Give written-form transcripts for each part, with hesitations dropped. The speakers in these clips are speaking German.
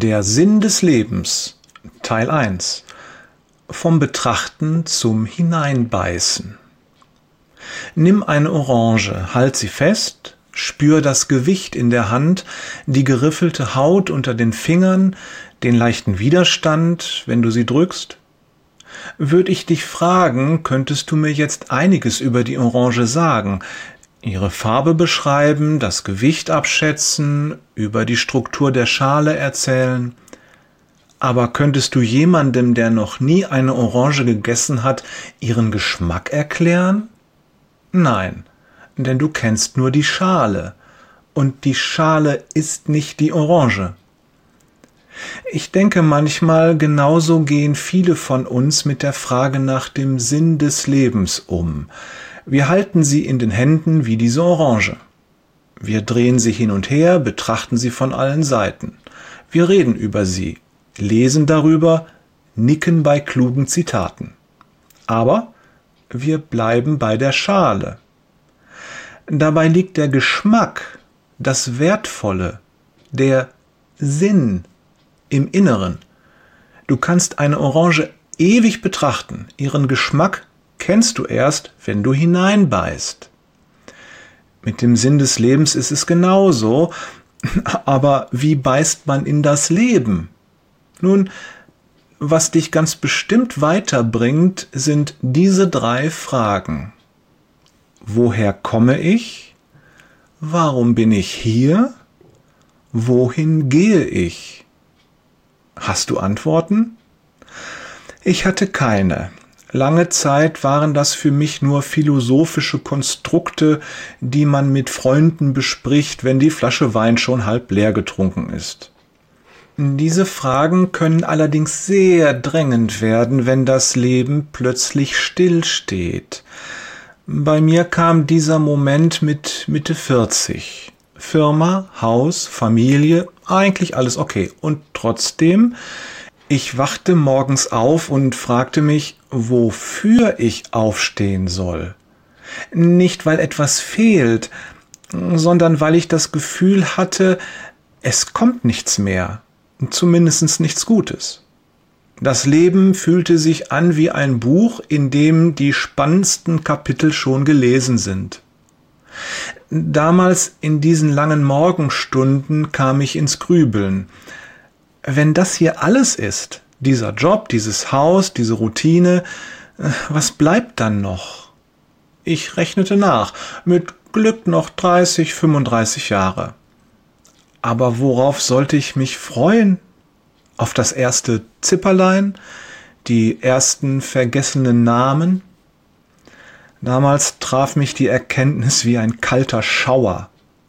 Der Sinn des Lebens, Teil 1. Vom Betrachten zum Hineinbeißen. Nimm eine Orange, halt sie fest, spür das Gewicht in der Hand, die geriffelte Haut unter den Fingern, den leichten Widerstand, wenn du sie drückst. Würde ich dich fragen, könntest du mir jetzt einiges über die Orange sagen, ihre Farbe beschreiben, das Gewicht abschätzen, über die Struktur der Schale erzählen. Aber könntest du jemandem, der noch nie eine Orange gegessen hat, ihren Geschmack erklären? Nein, denn du kennst nur die Schale. Und die Schale ist nicht die Orange. Ich denke manchmal, genauso gehen viele von uns mit der Frage nach dem Sinn des Lebens um. Wir halten sie in den Händen wie diese Orange. Wir drehen sie hin und her, betrachten sie von allen Seiten. Wir reden über sie, lesen darüber, nicken bei klugen Zitaten. Aber wir bleiben bei der Schale. Dabei liegt der Geschmack, das Wertvolle, der Sinn im Inneren. Du kannst eine Orange ewig betrachten, ihren Geschmack kennst du erst, wenn du hineinbeißt. Mit dem Sinn des Lebens ist es genauso, aber wie beißt man in das Leben? Nun, was dich ganz bestimmt weiterbringt, sind diese 3 Fragen. Woher komme ich? Warum bin ich hier? Wohin gehe ich? Hast du Antworten? Ich hatte keine. Lange Zeit waren das für mich nur philosophische Konstrukte, die man mit Freunden bespricht, wenn die Flasche Wein schon halb leer getrunken ist. Diese Fragen können allerdings sehr drängend werden, wenn das Leben plötzlich stillsteht. Bei mir kam dieser Moment mit Mitte 40. Firma, Haus, Familie, eigentlich alles okay. Und trotzdem, ich wachte morgens auf und fragte mich, wofür ich aufstehen soll. Nicht, weil etwas fehlt, sondern weil ich das Gefühl hatte, es kommt nichts mehr, zumindest nichts Gutes. Das Leben fühlte sich an wie ein Buch, in dem die spannendsten Kapitel schon gelesen sind. Damals in diesen langen Morgenstunden kam ich ins Grübeln. Wenn das hier alles ist, dieser Job, dieses Haus, diese Routine, was bleibt dann noch? Ich rechnete nach, mit Glück noch 30, 35 Jahre. Aber worauf sollte ich mich freuen? Auf das erste Zipperlein, die ersten vergessenen Namen? Damals traf mich die Erkenntnis wie ein kalter Schauer.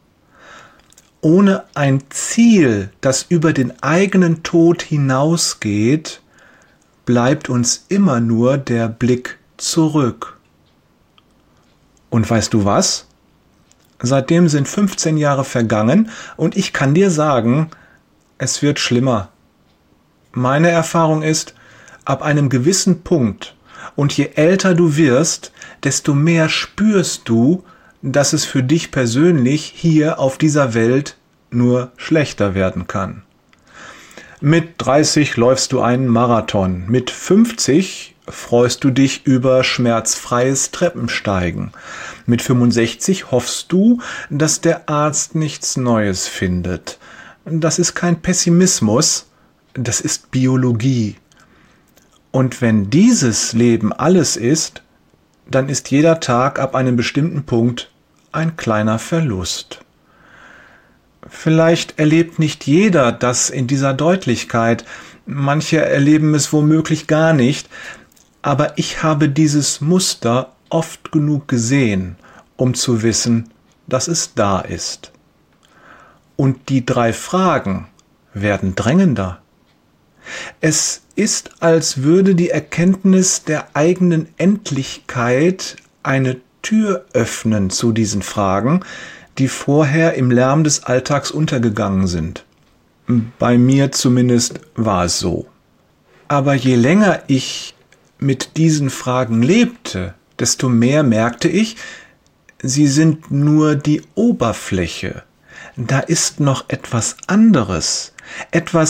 Ohne ein Ziel, das über den eigenen Tod hinausgeht, bleibt uns immer nur der Blick zurück. Und weißt du was? Seitdem sind 15 Jahre vergangen und ich kann dir sagen, es wird schlimmer. Meine Erfahrung ist, ab einem gewissen Punkt und je älter du wirst, desto mehr spürst du, dass es für dich persönlich hier auf dieser Welt nur schlechter werden kann. Mit 30 läufst du einen Marathon, mit 50 freust du dich über schmerzfreies Treppensteigen, mit 65 hoffst du, dass der Arzt nichts Neues findet. Das ist kein Pessimismus, das ist Biologie. Und wenn dieses Leben alles ist, dann ist jeder Tag ab einem bestimmten Punkt ein kleiner Verlust. Vielleicht erlebt nicht jeder das in dieser Deutlichkeit, manche erleben es womöglich gar nicht, aber ich habe dieses Muster oft genug gesehen, um zu wissen, dass es da ist. Und die 3 Fragen werden drängender. Es ist, als würde die Erkenntnis der eigenen Endlichkeit eine Tür öffnen zu diesen Fragen, die vorher im Lärm des Alltags untergegangen sind. Bei mir zumindest war es so. Aber je länger ich mit diesen Fragen lebte, desto mehr merkte ich, sie sind nur die Oberfläche. Da ist noch etwas anderes, etwas,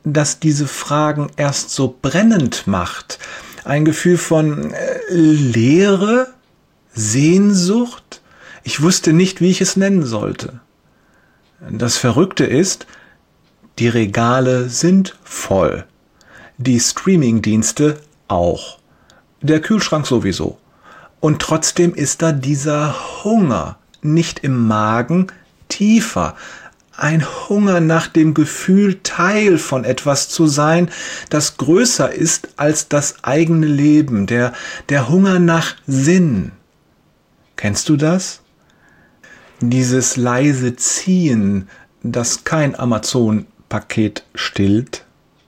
das diese Fragen erst so brennend macht. Ein Gefühl von Leere, Sehnsucht. Ich wusste nicht, wie ich es nennen sollte. Das Verrückte ist, die Regale sind voll. Die Streaming-Dienste auch. Der Kühlschrank sowieso. Und trotzdem ist da dieser Hunger, nicht im Magen, tiefer. Ein Hunger nach dem Gefühl, Teil von etwas zu sein, das größer ist als das eigene Leben. Der Hunger nach Sinn. Kennst du das? Dieses leise Ziehen, das kein Amazon-Paket stillt.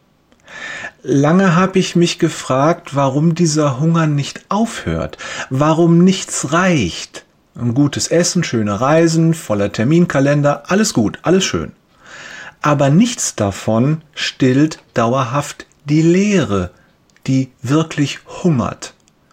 Lange habe ich mich gefragt, warum dieser Hunger nicht aufhört, warum nichts reicht. Ein gutes Essen, schöne Reisen, voller Terminkalender, alles gut, alles schön. Aber nichts davon stillt dauerhaft die Leere, die wirklich hungert.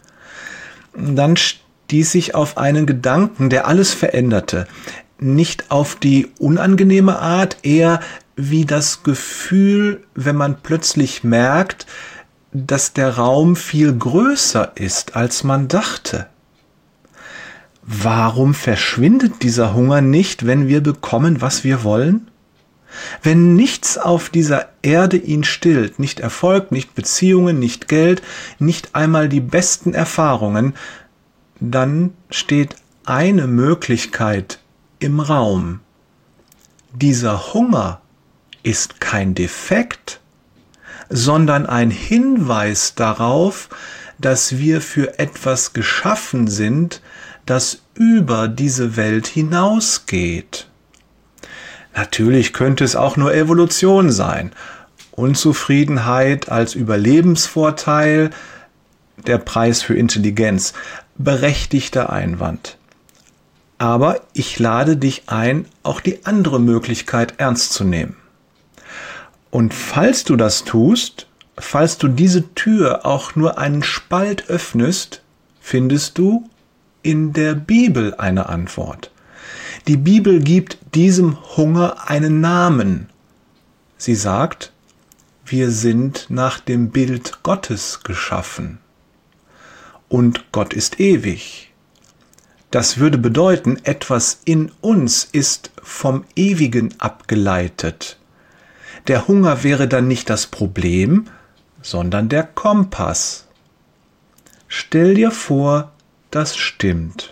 Dann stieß ich auf einen Gedanken, der alles veränderte. Nicht auf die unangenehme Art, eher wie das Gefühl, wenn man plötzlich merkt, dass der Raum viel größer ist, als man dachte. Warum verschwindet dieser Hunger nicht, wenn wir bekommen, was wir wollen? Wenn nichts auf dieser Erde ihn stillt, nicht Erfolg, nicht Beziehungen, nicht Geld, nicht einmal die besten Erfahrungen, dann steht eine Möglichkeit im Raum. Dieser Hunger ist kein Defekt, sondern ein Hinweis darauf, dass wir für etwas geschaffen sind, das über diese Welt hinausgeht. Natürlich könnte es auch nur Evolution sein. Unzufriedenheit als Überlebensvorteil, der Preis für Intelligenz, berechtigter Einwand. Aber ich lade dich ein, auch die andere Möglichkeit ernst zu nehmen. Und falls du das tust, falls du diese Tür auch nur einen Spalt öffnest, findest du in der Bibel eine Antwort. Die Bibel gibt diesem Hunger einen Namen. Sie sagt, wir sind nach dem Bild Gottes geschaffen. Und Gott ist ewig. Das würde bedeuten, etwas in uns ist vom Ewigen abgeleitet. Der Hunger wäre dann nicht das Problem, sondern der Kompass. Stell dir vor, das stimmt.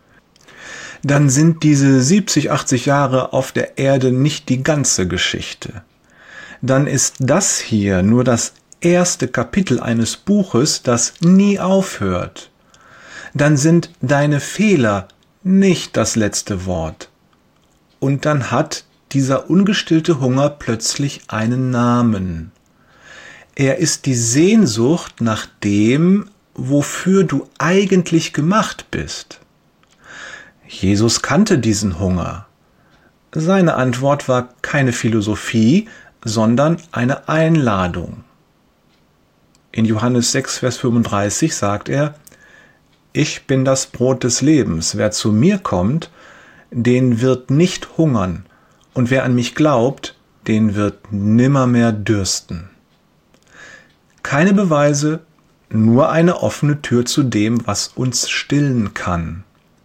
Dann sind diese 70, 80 Jahre auf der Erde nicht die ganze Geschichte. Dann ist das hier nur das erste Kapitel eines Buches, das nie aufhört. Dann sind deine Fehler nicht das letzte Wort. Und dann hat dieser ungestillte Hunger plötzlich einen Namen. Er ist die Sehnsucht nach dem, wofür du eigentlich gemacht bist. Jesus kannte diesen Hunger. Seine Antwort war keine Philosophie, sondern eine Einladung. In Johannes 6, Vers 35 sagt er, ich bin das Brot des Lebens. Wer zu mir kommt, den wird nicht hungern. Und wer an mich glaubt, den wird nimmermehr dürsten. Keine Beweise, nur eine offene Tür zu dem, was uns stillen kann.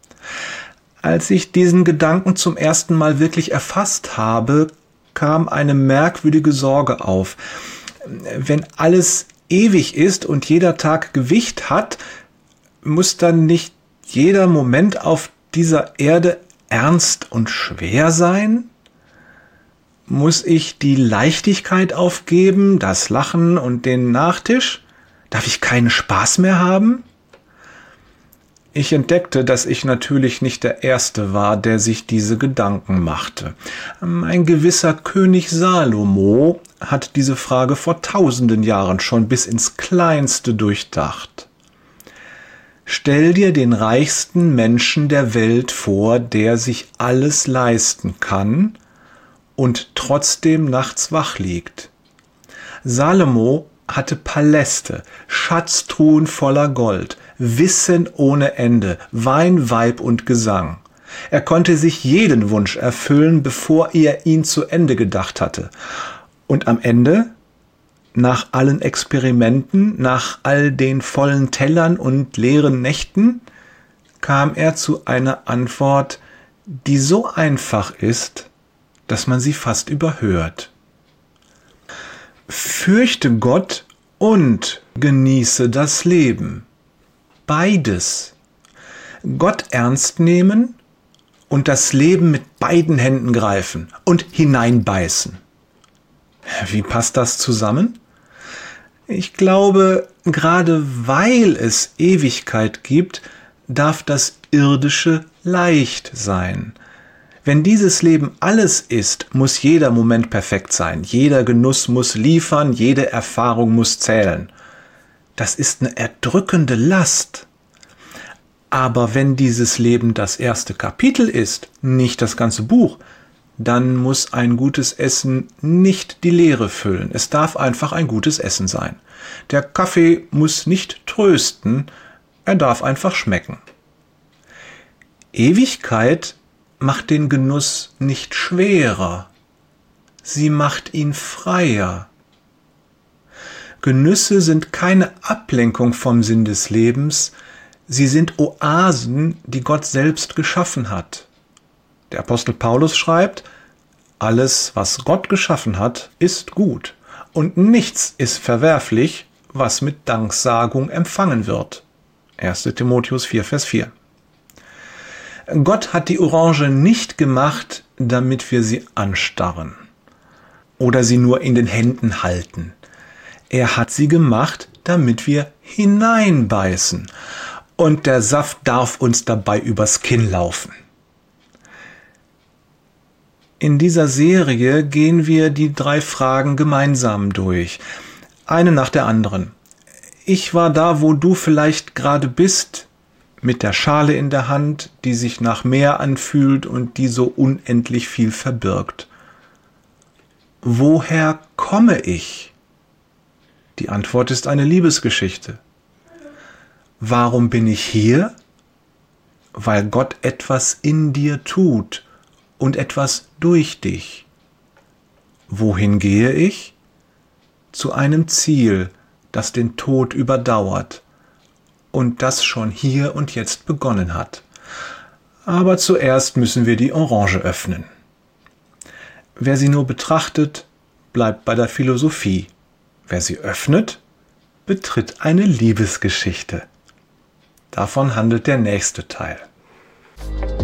Als ich diesen Gedanken zum ersten Mal wirklich erfasst habe, kam eine merkwürdige Sorge auf. Wenn alles ewig ist und jeder Tag Gewicht hat, muss dann nicht jeder Moment auf dieser Erde ernst und schwer sein? Muss ich die Leichtigkeit aufgeben, das Lachen und den Nachtisch? Darf ich keinen Spaß mehr haben? Ich entdeckte, dass ich natürlich nicht der Erste war, der sich diese Gedanken machte. Ein gewisser König Salomo hat diese Frage vor tausenden Jahren schon bis ins Kleinste durchdacht. Stell dir den reichsten Menschen der Welt vor, der sich alles leisten kann und trotzdem nachts wach liegt. Salomo hatte Paläste, Schatztruhen voller Gold, Wissen ohne Ende, Wein, Weib und Gesang. Er konnte sich jeden Wunsch erfüllen, bevor er ihn zu Ende gedacht hatte. Und am Ende nach allen Experimenten, nach all den vollen Tellern und leeren Nächten, kam er zu einer Antwort, die so einfach ist, dass man sie fast überhört. Fürchte Gott und genieße das Leben. Beides. Gott ernst nehmen und das Leben mit beiden Händen greifen und hineinbeißen. Wie passt das zusammen? Ich glaube, gerade weil es Ewigkeit gibt, darf das Irdische leicht sein. Wenn dieses Leben alles ist, muss jeder Moment perfekt sein. Jeder Genuss muss liefern, jede Erfahrung muss zählen. Das ist eine erdrückende Last. Aber wenn dieses Leben das erste Kapitel ist, nicht das ganze Buch, dann muss ein gutes Essen nicht die Leere füllen. Es darf einfach ein gutes Essen sein. Der Kaffee muss nicht trösten, er darf einfach schmecken. Ewigkeit macht den Genuss nicht schwerer, sie macht ihn freier. Genüsse sind keine Ablenkung vom Sinn des Lebens, sie sind Oasen, die Gott selbst geschaffen hat. Der Apostel Paulus schreibt, alles, was Gott geschaffen hat, ist gut, und nichts ist verwerflich, was mit Danksagung empfangen wird. 1. Timotheus 4, Vers 4. Gott hat die Orange nicht gemacht, damit wir sie anstarren oder sie nur in den Händen halten. Er hat sie gemacht, damit wir hineinbeißen, und der Saft darf uns dabei übers Kinn laufen. In dieser Serie gehen wir die 3 Fragen gemeinsam durch, eine nach der anderen. Ich war da, wo du vielleicht gerade bist, mit der Schale in der Hand, die sich nach Meer anfühlt und die so unendlich viel verbirgt. Woher komme ich? Die Antwort ist eine Liebesgeschichte. Warum bin ich hier? Weil Gott etwas in dir tut und etwas durch dich. Wohin gehe ich? Zu einem Ziel, das den Tod überdauert und das schon hier und jetzt begonnen hat. Aber zuerst müssen wir die Orange öffnen. Wer sie nur betrachtet, bleibt bei der Philosophie. Wer sie öffnet, betritt eine Liebesgeschichte. Davon handelt der nächste Teil.